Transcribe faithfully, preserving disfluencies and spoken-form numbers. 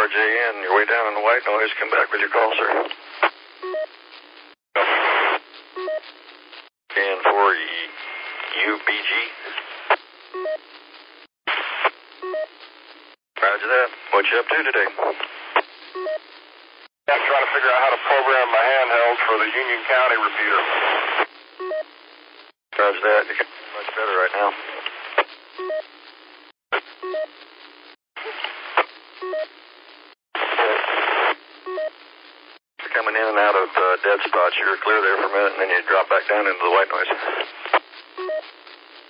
R J N, your way down in the white noise. Come back with your call, sir. And for U B G. Roger that. What you up to today? I'm trying to figure out how to program my handheld for the Union County repeater. Roger that. You're getting much better right now. You're coming in and out of uh, dead spots. You were clear there for a minute, and then you drop back down into the white noise.